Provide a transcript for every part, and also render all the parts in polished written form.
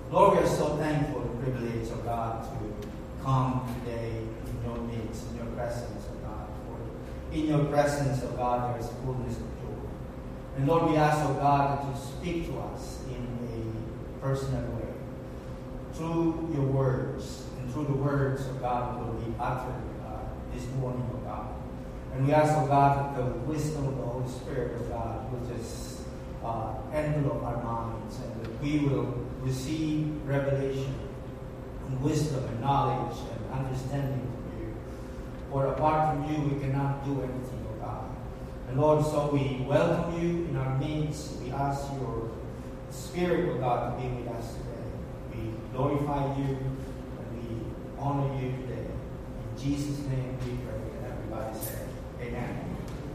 Lord, we are so thankful and privileged, oh God, to come today in your midst, in your presence, oh God. For in your presence, oh God, there is fullness of joy. And Lord, we ask, oh God, that you speak to us in a personal way. Through your words, and through the words of God that will be uttered this morning, oh God. And we ask, oh God, that the wisdom of the Holy Spirit of God will just envelop our minds, and that we will receive revelation and wisdom and knowledge and understanding from you. For apart from you, we cannot do anything, oh God. And Lord, so we welcome you in our midst. We ask your Spirit, oh God, to be with us today. We glorify you and we honor you today. In Jesus' name we pray. And everybody say, amen.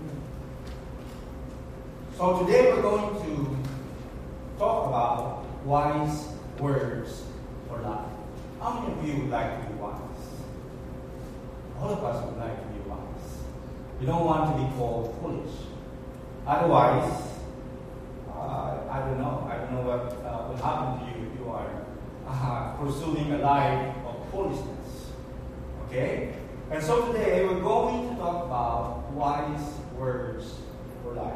So today we're going to talk about wise words for life. How many of you would like to be wise? All of us would like to be wise. We don't want to be called foolish. Otherwise, I don't know. I don't know what will happen to you if you are pursuing a life of foolishness. Okay? And so today we're going to talk about wise words for life.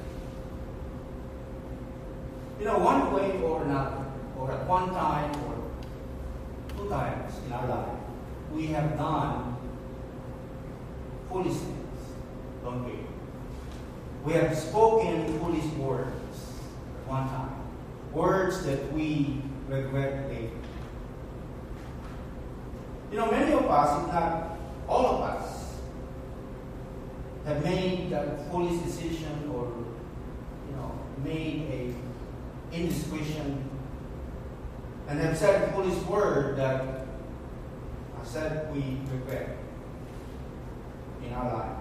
You know, one way or another, or at one time or two times in our life, we have done foolish things, don't we? We have spoken foolish words at one time. Words that we regret later. You know, many of us, if not all of us, have made that foolish decision or, made a indiscretion and have said a foolish word that I said we regret in our life.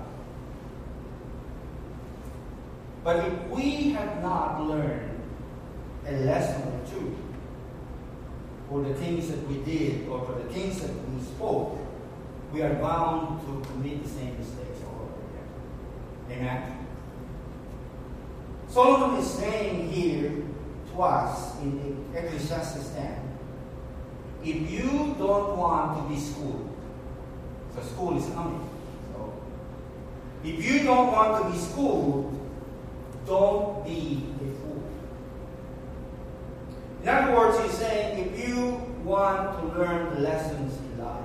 But if we have not learned a lesson or two for the things that we did or for the things that we spoke, we are bound to commit the same mistakes all over again. Amen? Solomon is saying here to us in Ecclesiastes 10, if you don't want to be schooled, so school is coming. So, if you don't want to be schooled, don't be a fool. In other words, he's saying, if you want to learn the lessons in life,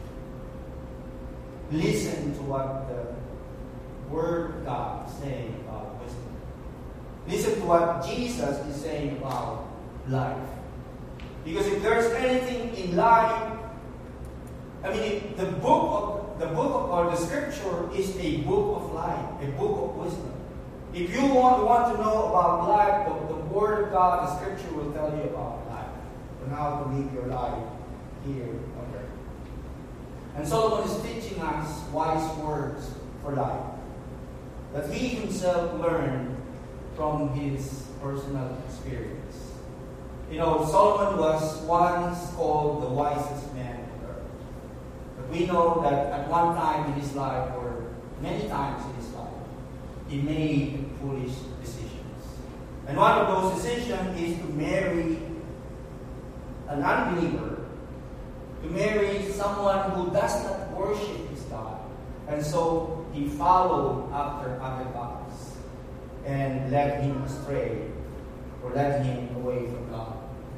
listen to what the Word of God is saying about wisdom. Listen to what Jesus is saying about life. Because if there's anything in life, the book of the Scripture is a book of life, a book of wisdom. If you want to know about life, the Word of God, the Scripture will tell you about life and how to live your life here on earth. And Solomon is teaching us wise words for life that he himself learned from his personal experience. You know, Solomon was once called the wisest man on earth. But we know that at one time in his life, or many times in his life, he made foolish decisions. And one of those decisions is to marry an unbeliever, to marry someone who does not worship his God. And so he followed after other gods and led him astray, or led him away from God.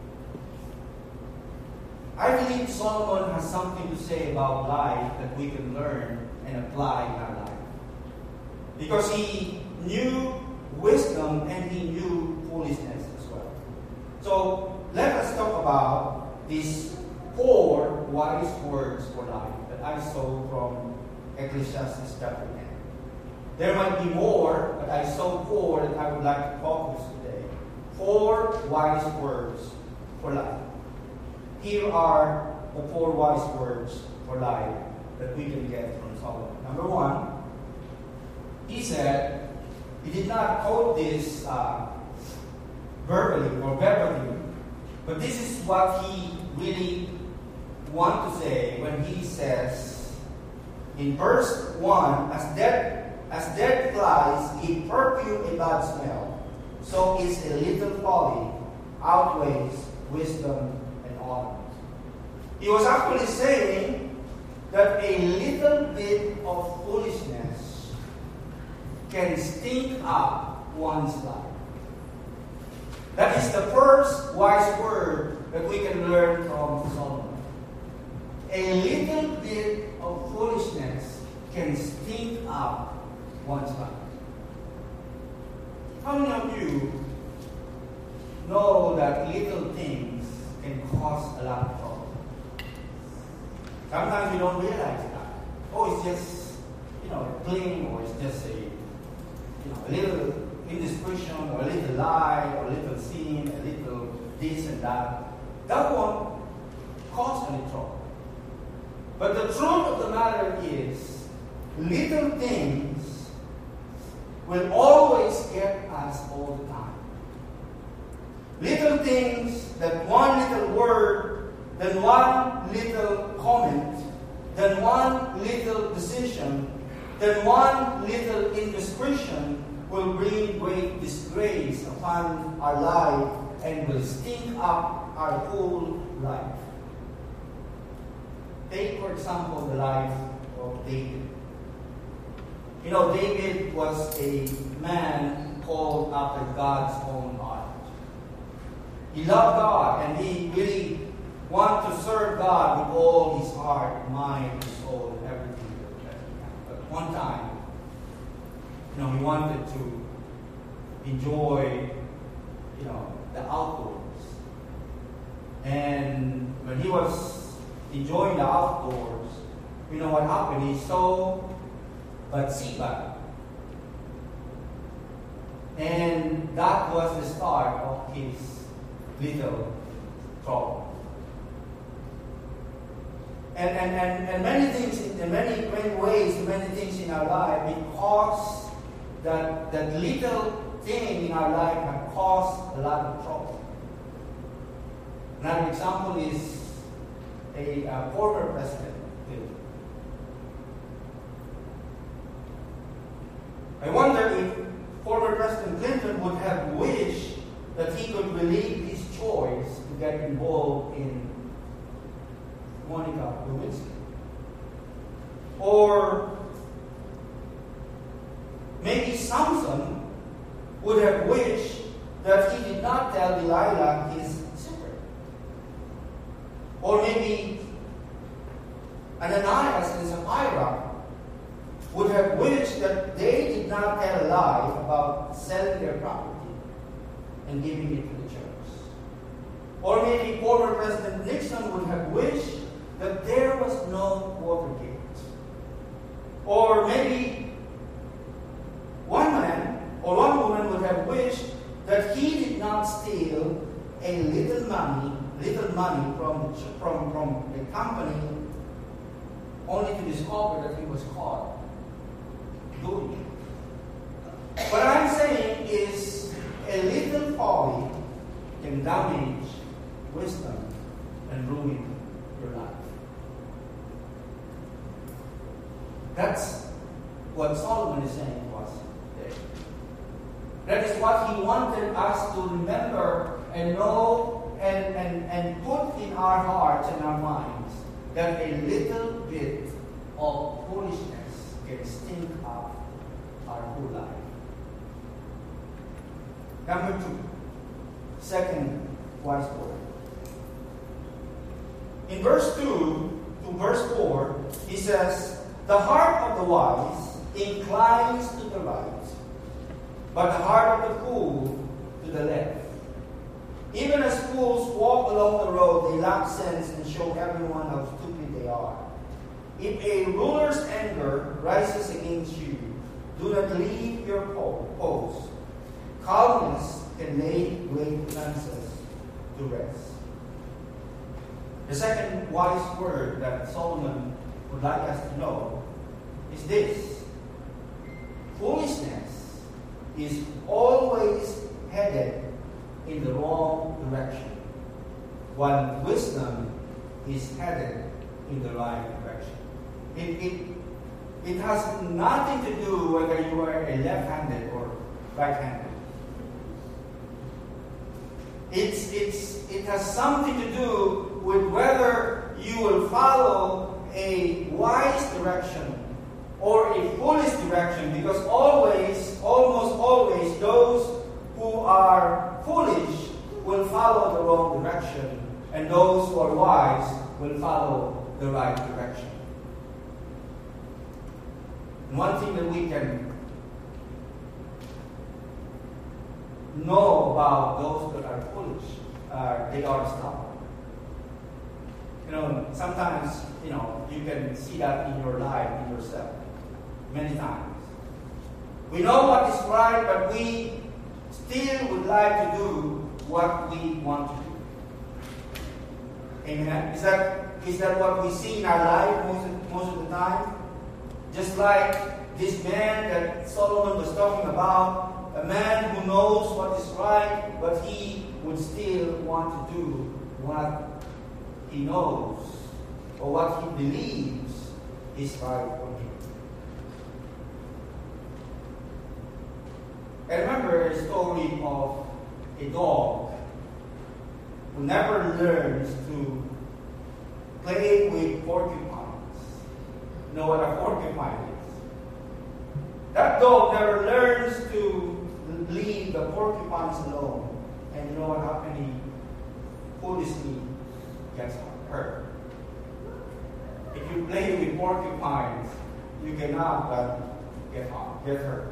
I believe Solomon has something to say about life that we can learn and apply in our life. Because he knew wisdom and he knew foolishness as well. So let us talk about these 4 wise words for life that I saw from Ecclesiastes chapter 10. There might be more, but I saw 4 that I would like to focus today. 4 wise words for life. Here are the 4 wise words for life that we can get from Solomon. Number 1, he said, he did not quote this verbally or verbally, but this is what he really wants to say when he says in verse 1, as dead flies give perfume a bad smell, so is a little folly outweighs wisdom and ornament. He was actually saying that a little bit of foolishness can stink up one's life. That is the first wise word that we can learn from Solomon. A little bit of foolishness can stink up one's life. How many of you know that little things can cause a lot of trouble? Sometimes we don't realize that. Oh, it's just, a fling, or it's just a little indiscretion, or a little lie, or a little sin, a little this and that. That won't cause any trouble. But the truth of the matter is, little things will always get us all the time. Little things, that one little word, then one little comment, then one little decision, then one little indiscretion will bring great disgrace upon our life and will stink up our whole life. Take, for example, the life of David. David was a man called after God's own heart. He loved God, and he really wanted to serve God with all his heart, mind, soul, and everything that he had. But one time, he wanted to enjoy, the outdoors. And when he was enjoying the outdoors, what happened? He saw Bathsheba. And that was the start of his little trouble. And many things, in many ways, many things in our life, because that little thing in our life have caused a lot of trouble. Another example is a former president. I wonder if former President Clinton would have wished that he could relieve his choice to get involved in Monica Lewinsky. Or maybe Samson would have wished that he did not tell Delilah his secret. Or maybe Ananias and Sapphira would have wished that they did not tell a lie about selling their property and giving it to the church. Or maybe former President Nixon would have wished that there was no Watergate. Or maybe one man or one woman would have wished that he did not steal a little money from the company, only to discover that he was caught doing it. What I'm saying is, a little folly can damage wisdom and ruin your life. That's what Solomon is saying to us today. That is what he wanted us to remember and know and put in our hearts and our minds, that a little bit of foolishness can stink up our whole life. Number 2, second wise word. In verse 2 to verse 4, he says, "The heart of the wise inclines to the right, but the heart of the fool to the left. Even as fools walk along the road, they lack sense and show everyone how stupid they are. If a ruler's anger rises against you, do not leave your post. Calmness can lay great offenses to rest." The second wise word that Solomon would like us to know is this: foolishness is always headed in the wrong direction, while wisdom is headed in the right direction. It has nothing to do whether you are a left-handed or right-handed. It has something to do with whether you will follow a wise direction or a foolish direction, because almost always, those who are foolish will follow the wrong direction, and those who are wise will follow the right direction. And one thing that we can know about those that are foolish, they are stubborn. Sometimes, you can see that in your life, in yourself, many times. We know what is right, but we still would like to do what we want to do. Amen? Is that what we see in our life most of the time? Just like this man that Solomon was talking about, a man who knows what is right, but he would still want to do what he knows or what he believes is right for him. I remember a story of a dog who never learns to play with porcupines. You know what a porcupine is? That dog never learns to leave the porcupines alone. And you know what happens? He foolishly gets hurt. If you play with porcupines, you cannot get hurt.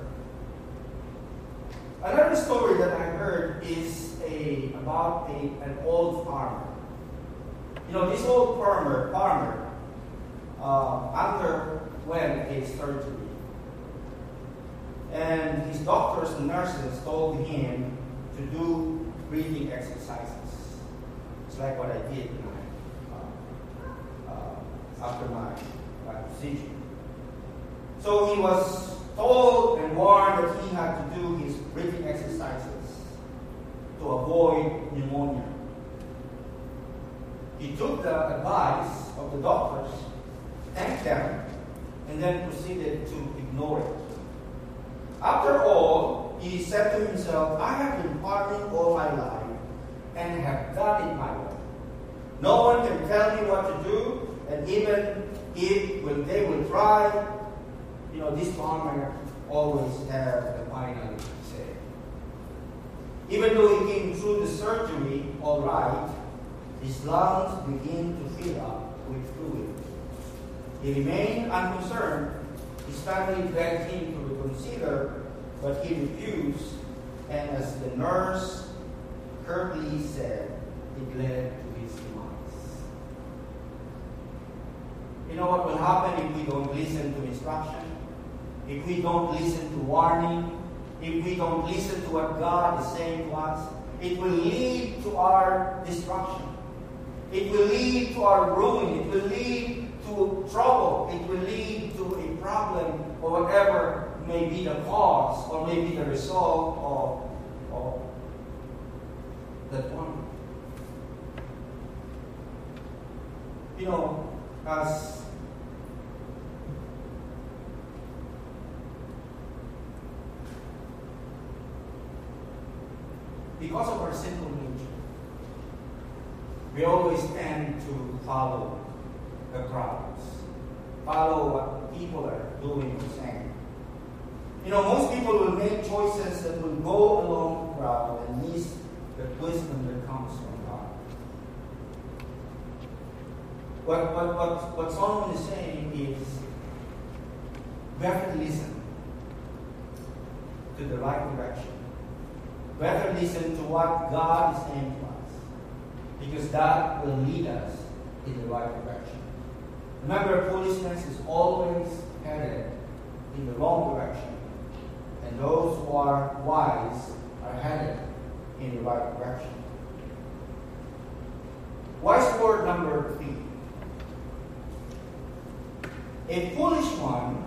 Another story that I heard is about an old farmer. This old farmer underwent a surgery. And his doctors and nurses told him to do breathing exercises. It's like what I did after my procedure. So he was told and warned that he had to do his breathing exercises to avoid pneumonia. He took the advice of the doctors, thanked them, and then proceeded to ignore it. After all, he said to himself, I have been farming all my life and have done it my way. No one can tell me what to do, and even if they will try, this farmer always has the final say. Even though he came through the surgery all right, his lungs began to fill up with fluid. He remained unconcerned. His family begged him to reconsider, but he refused, and as the nurse curtly said, it led to his demise. You know what will happen if we don't listen to instruction? If we don't listen to warning? If we don't listen to what God is saying to us? It will lead to our destruction. It will lead to our ruin. It will lead to trouble. It will lead to a problem or whatever may be the cause or may be the result of that one. As because of our sinful nature, we always tend to follow the crowds, follow what people are doing or saying. Most people will make choices that will go along the crowd and miss the wisdom that comes from God. What Solomon is saying is, we have to listen to the right direction. We have to listen to what God is saying to us, because that will lead us in the right direction. Remember, foolishness is always headed in the wrong direction, and those who are wise are headed in the right direction. Wise word number 3. A foolish one,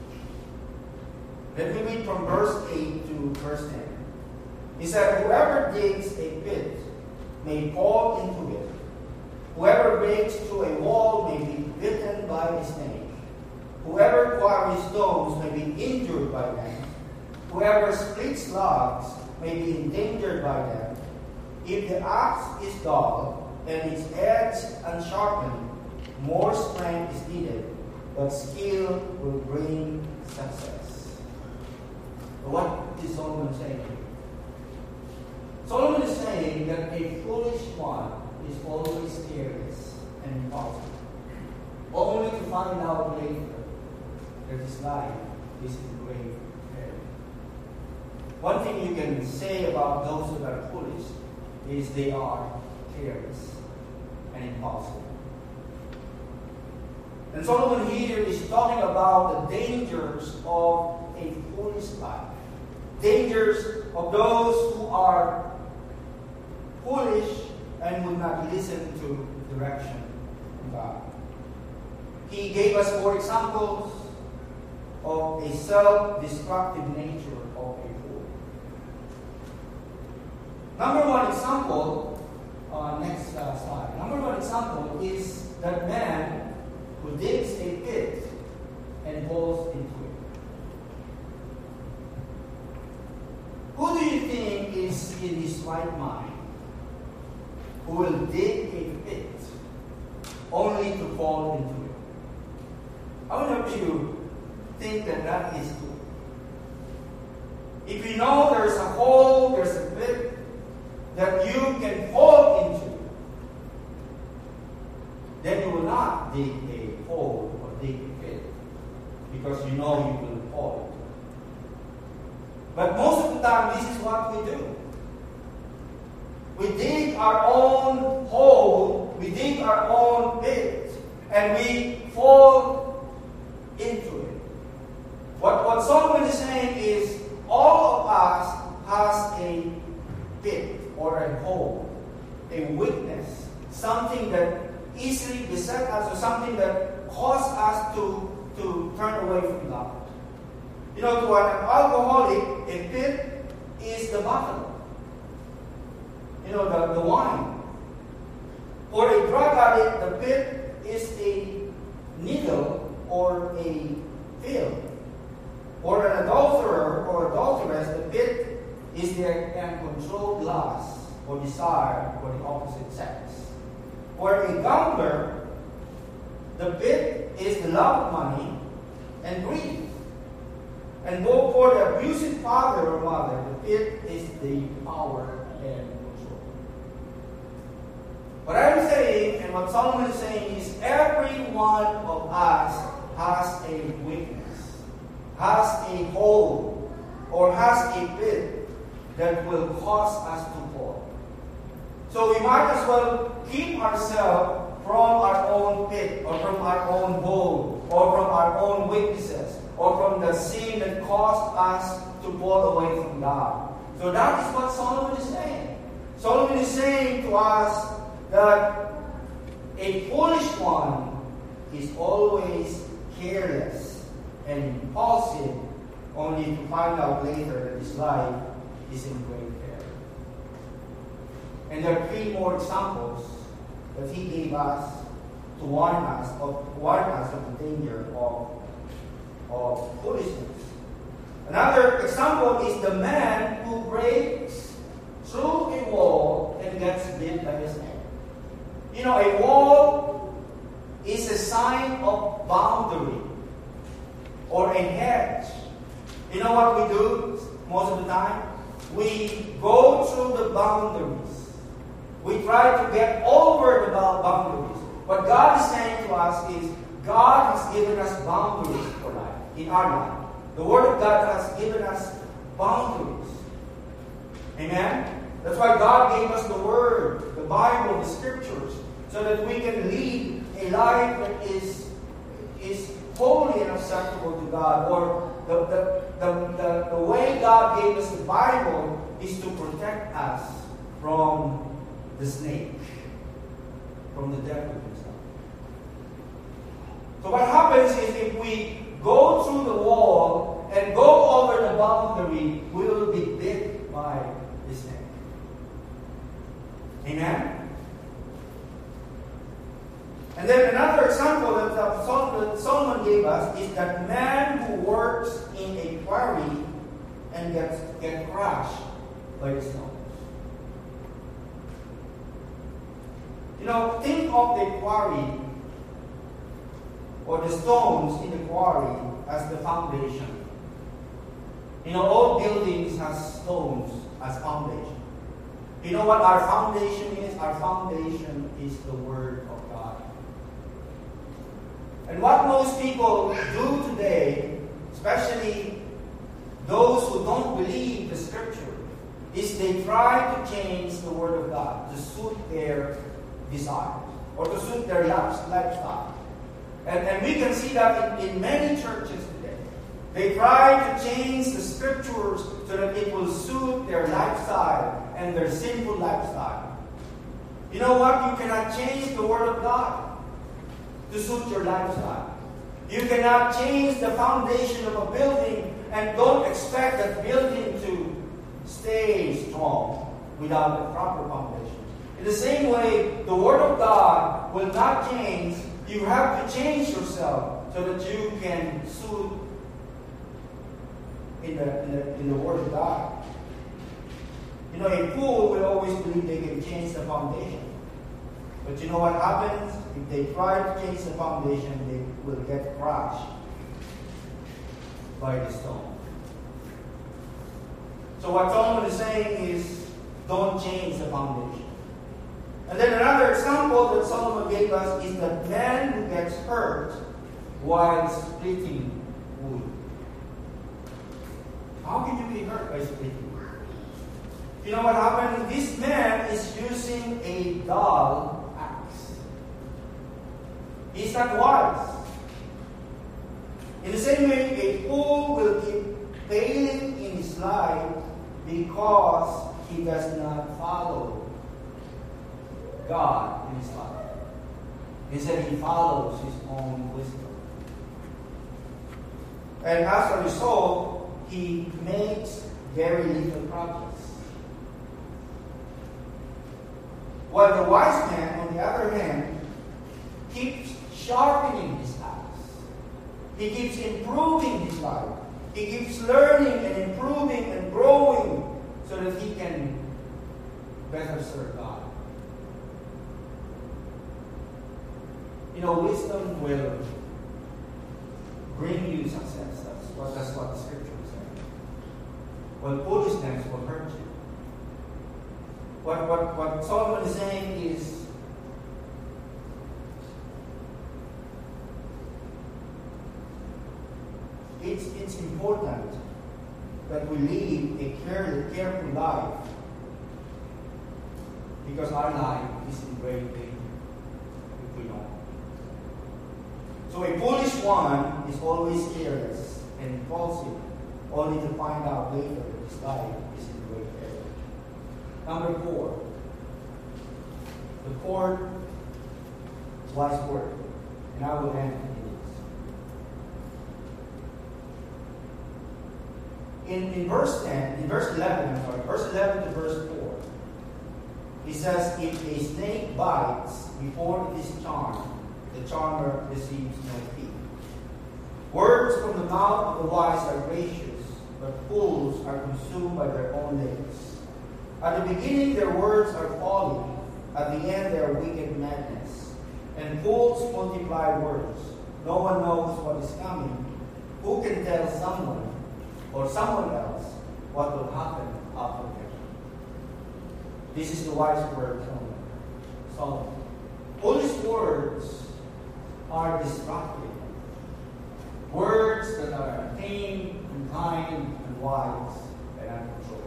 let me read from verse 8 to verse 10. He said, whoever digs a pit may fall into it. Whoever breaks through a wall may be bitten by a snake. Whoever quarries stones may be injured by them. Whoever splits logs may be endangered by them. If the axe is dull and its edge unsharpened, more strength is needed, but skill will bring success. But what is Solomon saying? Solomon is saying that a foolish one is always careless and impulsive, only to find out later that his life is in grave peril. One thing you can say about those that are foolish is they are careless and impulsive. And Solomon here is talking about the dangers of a foolish life. Dangers of those who are foolish and would not listen to direction from God. He gave us 4 examples of a self-destructive nature of a fool. Number 1 example, next slide. Number 1 example is that man who digs a pit and falls into it. Who do you think is in his right mind who will dig a pit only to fall into it? I would have you think that that is good. If you know there's a hole, there's a pit that you can fall into, then you will not dig a hole or dig a pit because you know you will fall. But most of the time, this is what we do. We dig our own hole, we dig our own pit, and we fall into it. What Solomon is saying is all of us has a pit or a hole, a weakness, something that easily beset us or something that causes us to turn away from God. You know, to an alcoholic, a pit is the bottle. You know, the wine. For a drug addict, the pit is a needle or a pill. For an adulterer or adulteress, the pit is their uncontrolled lust or desire for the opposite sex. For a gambler, the pit is the love of money and greed. And for the abusive father or mother, the pit is the power and control. What I'm saying and what Solomon is saying is every one of us has a weakness, has a hole, or has a pit that will cause us to fall. So we might as well keep ourselves from our own pit, or from our own hole, or from our own weaknesses, or from the sin that caused us to fall away from God. So that is what Solomon is saying. Solomon is saying to us that a foolish one is always careless and impulsive, only to find out later that his life is in great peril. And there are 3 more examples that he gave us to warn us of the danger of foolishness. Another example is the man who breaks through a wall and gets bit by a snake. You know, a wall is a sign of boundary or a hedge. You know what we do most of the time? We go through the boundaries. We try to get over the boundaries. What God is saying to us is God has given us boundaries for life, in our life. The Word of God has given us boundaries. Amen? That's why God gave us the Word, the Bible, the Scriptures, so that we can lead a life that is holy and acceptable to God. Or the way God gave us the Bible is to protect us from the snake, from the devil himself. So what happens is if we go through the wall and go over the boundary, we will be bit by the snake. Amen? And then another example that Solomon gave us is that man who works in a quarry and gets crushed by the stones. Think of the quarry or the stones in the quarry as the foundation. All buildings have stones as foundation. You know what our foundation is? Our foundation is the Word of God. And what most people do today, especially those who don't believe the Scripture, is they try to change the Word of God to suit their desires or to suit their lifestyle. And we can see that in many churches today. They try to change the Scriptures so that it will suit their lifestyle and their sinful lifestyle. You know what? You cannot change the Word of God to suit your lifestyle. You cannot change the foundation of a building and don't expect that building to stay strong without a proper foundation. In the same way, the Word of God will not change. You have to change yourself so that you can suit in the Word of God. A fool will always believe they can change the foundation. But you know what happens? If they try to change the foundation, they will get crushed by the stone. So what Solomon is saying is, don't change the foundation. And then another example that Solomon gave us is the man who gets hurt while splitting wood. How can you be hurt by splitting wood? You know what happened? This man is using a dull axe. He's not wise. In the same way, a fool will keep failing in his life because he does not follow God in his life. Instead, he follows his own wisdom. And as a result, he makes very little progress. While the wise man, on the other hand, keeps sharpening his axe. He keeps improving his life. He keeps learning and improving and growing so that he can better serve God. Wisdom will bring you success. That's what the Scripture says. Well, foolishness will hurt you. What Solomon is saying is, it's important that we live a careful life, because our life is in great danger if we don't. So a foolish one is always careless and impulsive, only to find out later that his life is in great error. Number 4, the fourth wise word, and I will end in verse 11 to verse 4, he says, if a snake bites before it is charmed, the charmer receives no fee. Words from the mouth of the wise are gracious, but fools are consumed by their own lips. At the beginning their words are folly, at the end they are wicked madness. And fools multiply words. No one knows what is coming. Who can tell someone or someone else what will happen after death? This is the wise word from Solomon. Foolish words are destructive. Words that are tame and kind and wise and uncontrolled.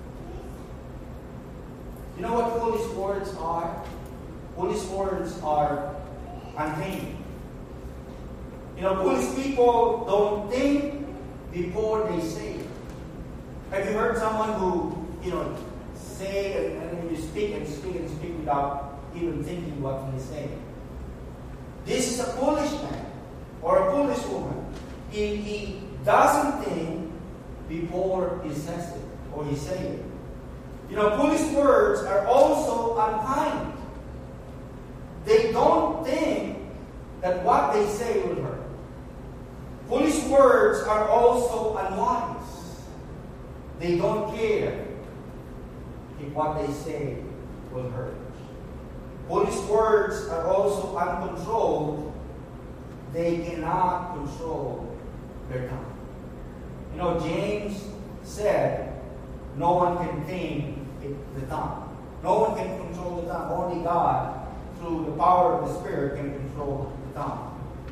You know what foolish words are? Foolish words are untamed. Foolish people don't think before they say. Have you heard someone who, say and you speak and speak and speak without even thinking what he's saying? This is a foolish man or a foolish woman. He doesn't think before he says it or he says it. Foolish words are also unkind. They don't think that what they say will hurt. Foolish words are also unwise. They don't care if what they say will hurt. Whose words are also uncontrolled, they cannot control their tongue. You know, James said, no one can tame the tongue. No one can control the tongue. Only God, through the power of the Spirit, can control the tongue.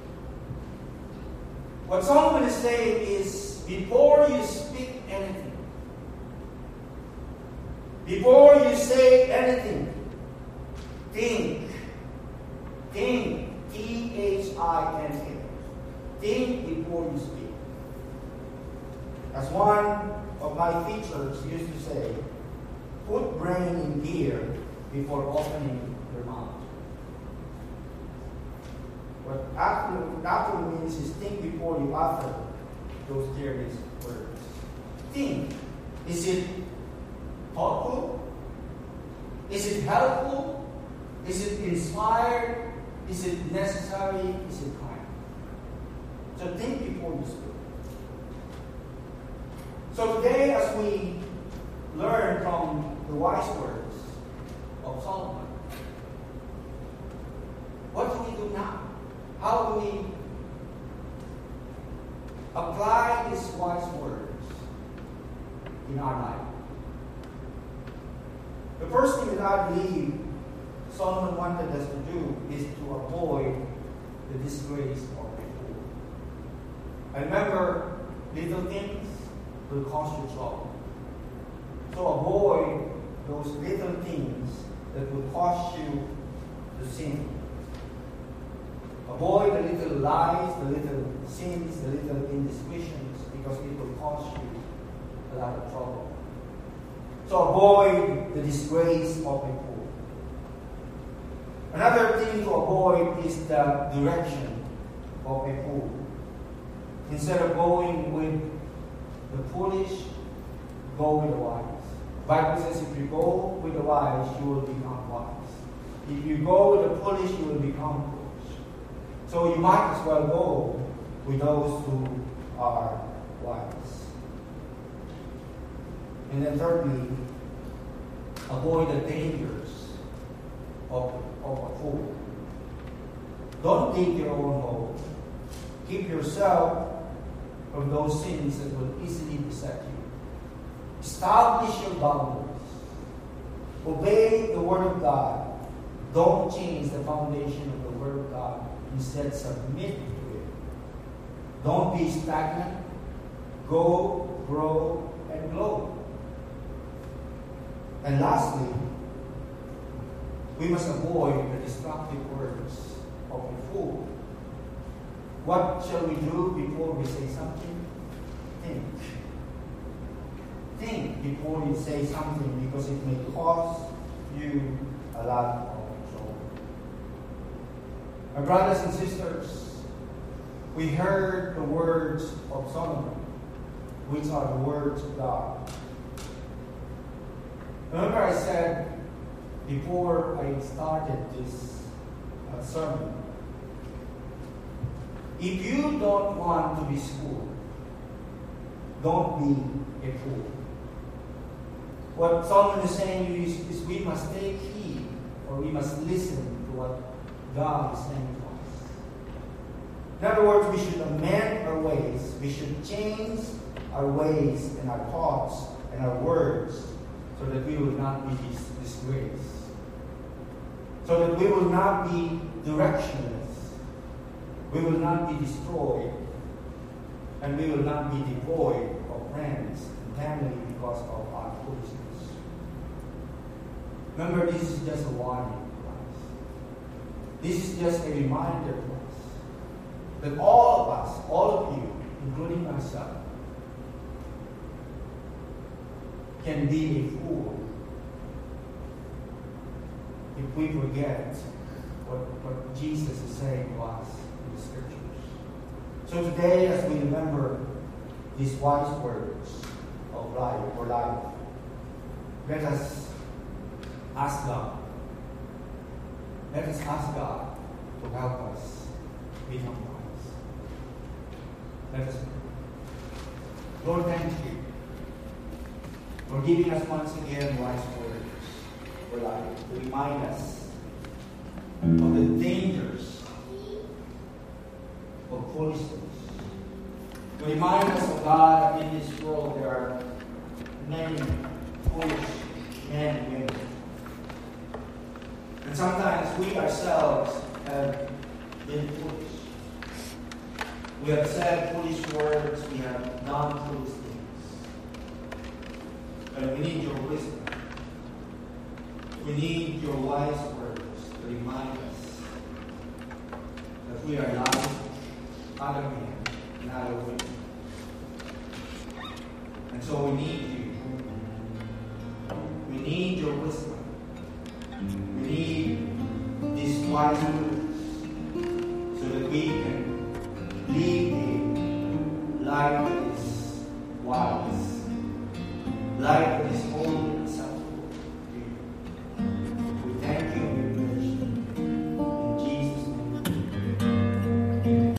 What Solomon is saying is, before you speak anything, before you say anything, think. Think. T-H-I-N-K. Think before you speak. As one of my teachers used to say, put brain in gear before opening your mouth. What actually means is think before you utter those careless words. Think. Is it thoughtful? Is it helpful? Is it inspired? Is it necessary? Is it kind? So think before you speak. So today, as we learn from the wise words of Solomon, what do we do now? How do we apply these wise words in our life? The first thing that I believe Solomon wanted us to do is to avoid the disgrace of the fool. I remember, little things will cause you trouble. So avoid those little things that will cause you to sin. Avoid the little lies, the little sins, the little indiscretions, because it will cause you a lot of trouble. So avoid the disgrace of a fool. Another thing to avoid is the direction of a fool. Instead of going with the foolish, go with the wise. The Bible says if you go with the wise, you will become wise. If you go with the foolish, you will become foolish. So you might as well go with those who are wise. And then thirdly, avoid the dangers of a fool. Don't dig your own hole. Keep yourself from those sins that will easily beset you. Establish your boundaries. Obey the Word of God. Don't change the foundation of the Word of God. Instead, submit to it. Don't be stagnant. Go, grow, and glow. And lastly, we must avoid the destructive words of a fool. What shall we do before we say something? Think. Think before you say something, because it may cause you a lot of trouble. My brothers and sisters, we heard the words of Solomon, which are the words of God. Remember I said before I started this sermon, if you don't want to be schooled, don't be a fool. What Solomon is saying is we must take heed, or we must listen to what God is saying to us. In other words, we should amend our ways. We should change our ways and our thoughts and our words so that we will not be disgraced. So that we will not be directionless. We will not be destroyed. And we will not be devoid of friends and family because of our foolishness. Remember, this is just a warning to us. This is just a reminder to us that all of us, all of you, including myself, can be a fool if we forget what Jesus is saying to us in the Scriptures. So today, as we remember these wise words of life or life, let us ask God. Let us ask God to help us become wise. Let us pray. Lord, thank you for giving us once again wise words for life to remind us of the dangers of foolishness. To remind us of God in this world, there are many foolish men and women. And sometimes we ourselves have been foolish. We have said foolish words, we have done foolish things. But we need your wisdom. We need your wise words to remind us that we are not other men, not other women. And so we need you. We need your wisdom. We need these wise words so that we can lead a life that is wise, life that